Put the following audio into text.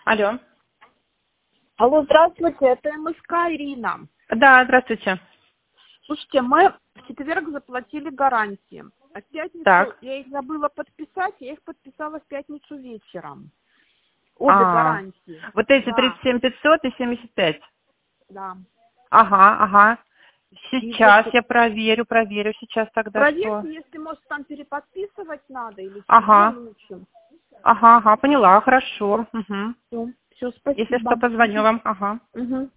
Алло. Алло, здравствуйте, это МСК Ирина. Да, здравствуйте. Слушайте, мы в четверг заплатили гарантии. А в пятницу Так. я их забыла подписать, я их подписала в пятницу вечером. Обе гарантии. Вот эти Да, 37 500 и 75. да. Ага. И вот Сейчас я проверю сейчас тогда что. проверьте, если, может, там переподписывать надо или себе Ага, лучше. поняла, хорошо. Угу. Все, Если спасибо. что, позвоню вам. Ага. Угу.